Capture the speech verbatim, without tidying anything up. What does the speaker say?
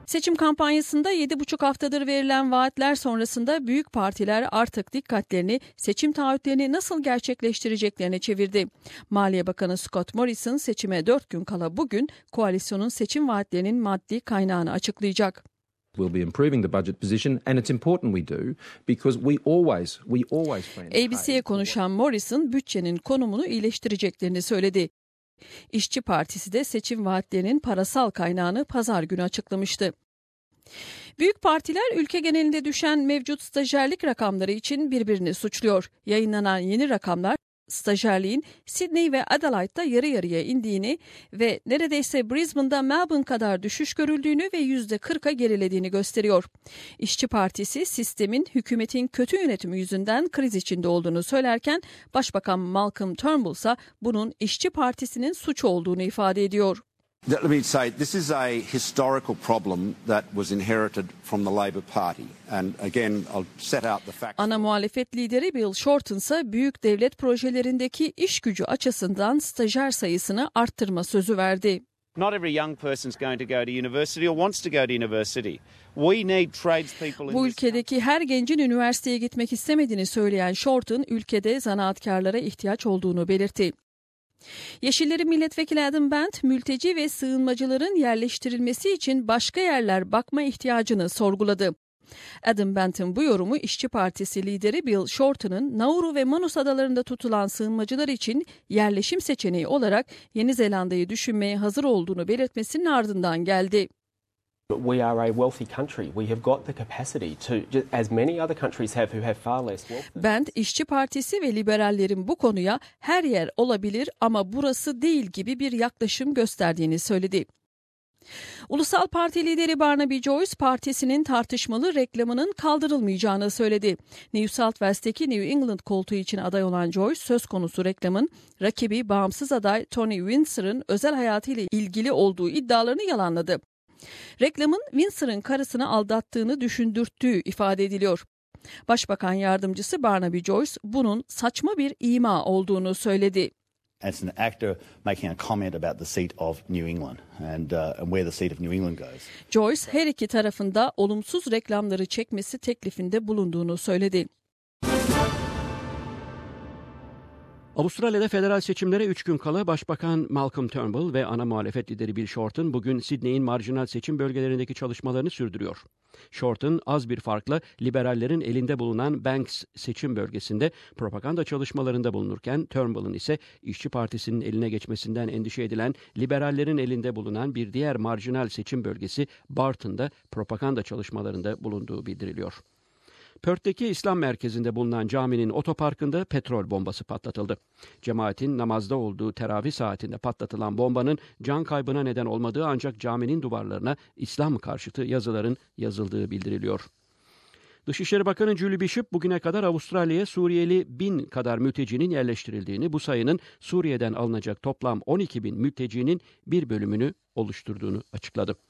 Seçim kampanyasında yedi buçuk haftadır verilen vaatler sonrasında büyük partiler artık dikkatlerini seçim taahhütlerini nasıl gerçekleştireceklerine çevirdi. Maliye Bakanı Scott Morrison seçime dört gün kala bugün koalisyonun seçim vaatlerinin maddi kaynağını açıklayacak. We'll be improving the budget position and it's important we do because we always we always plan. A B C'ye konuşan Morrison bütçenin konumunu iyileştireceklerini söyledi. İşçi Partisi de seçim vaatlerinin parasal kaynağını pazar günü açıklamıştı. Büyük partiler ülke genelinde düşen mevcut stajyerlik rakamları için birbirini suçluyor. Yayınlanan yeni rakamlar stajyerliğin Sydney ve Adelaide'da yarı yarıya indiğini ve neredeyse Brisbane'da Melbourne kadar düşüş görüldüğünü ve yüzde kırka gerilediğini gösteriyor. İşçi Partisi sistemin hükümetin kötü yönetimi yüzünden kriz içinde olduğunu söylerken Başbakan Malcolm Turnbull ise bunun İşçi Partisi'nin suçu olduğunu ifade ediyor. Let me say this is a historical problem that was inherited from the Labor Party and again I'll set out the facts. Ana muhalefet lideri Bill Shorten ise büyük devlet projelerindeki iş gücü açısından stajyer sayısını arttırma sözü verdi. Not every young person's going to go to university or wants to go to university. We need tradespeople. Bu ülkedeki her gencin üniversiteye gitmek istemediğini söyleyen Shorten ülkede zanaatkarlara ihtiyaç olduğunu belirtti. Yeşillerin milletvekili Adam Bent, mülteci ve sığınmacıların yerleştirilmesi için başka yerler bakma ihtiyacını sorguladı. Adam Bent'in bu yorumu İşçi Partisi lideri Bill Shorten'ın Nauru ve Manus adalarında tutulan sığınmacılar için yerleşim seçeneği olarak Yeni Zelanda'yı düşünmeye hazır olduğunu belirtmesinin ardından geldi. We are a wealthy country. We have got the capacity to, as many other countries have who have far less wealth. Bent, İşçi Partisi ve liberallerin bu konuya her yer olabilir ama burası değil gibi bir yaklaşım gösterdiğini söyledi. Ulusal Parti lideri Barnaby Joyce partisinin tartışmalı reklamının kaldırılmayacağını söyledi. New South Wales'teki New England koltuğu için aday olan Joyce söz konusu reklamın rakibi bağımsız aday Tony Windsor'ın özel hayatıyla ilgili olduğu iddialarını yalanladı. Reklamın Windsor'ın karısını aldattığını düşündürttüğü ifade ediliyor. Başbakan yardımcısı Barnaby Joyce bunun saçma bir ima olduğunu söyledi. As an actor making a comment about the seat of New England and, uh, and where the seat of New England goes. Joyce her iki tarafında olumsuz reklamları çekmesi teklifinde bulunduğunu söyledi. Avustralya'da federal seçimlere üç gün kala Başbakan Malcolm Turnbull ve ana muhalefet lideri Bill Shorten bugün Sydney'in marjinal seçim bölgelerindeki çalışmalarını sürdürüyor. Shorten az bir farkla liberallerin elinde bulunan Banks seçim bölgesinde propaganda çalışmalarında bulunurken Turnbull'un ise İşçi Partisi'nin eline geçmesinden endişe edilen liberallerin elinde bulunan bir diğer marjinal seçim bölgesi Barton'da propaganda çalışmalarında bulunduğu bildiriliyor. Perth'teki İslam merkezinde bulunan caminin otoparkında petrol bombası patlatıldı. Cemaatin namazda olduğu teravih saatinde patlatılan bombanın can kaybına neden olmadığı ancak caminin duvarlarına İslam karşıtı yazıların yazıldığı bildiriliyor. Dışişleri Bakanı Julie Bishop bugüne kadar Avustralya'ya Suriyeli bin kadar mültecinin yerleştirildiğini, bu sayının Suriye'den alınacak toplam on iki bin mültecinin bir bölümünü oluşturduğunu açıkladı.